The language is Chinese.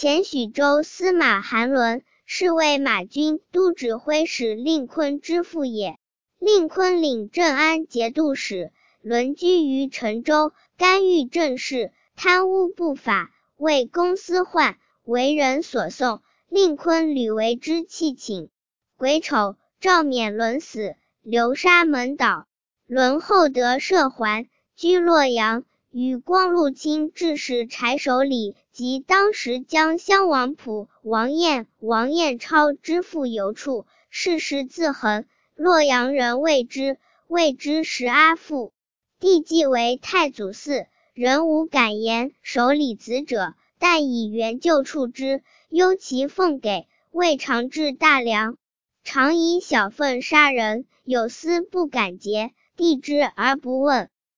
前许州司马韩伦，是为马军都指挥使令坤之父也。令坤领镇安节度使，轮居于陈州，干预政事，贪污不法，为公私患，为人所讼。令坤屡为之弃请。癸丑，赵冕伦死，流沙门岛。伦后得赦还，居洛阳，与光禄卿致使柴守礼及当时江襄王溥、王彦超之父游处，世事自恒。洛阳人谓之石阿父。帝继为太祖嗣，人无敢言守礼子者，但以援救处之，忧其奉给，未尝至大梁。常以小愤杀人，有司不敢节，帝知而不问。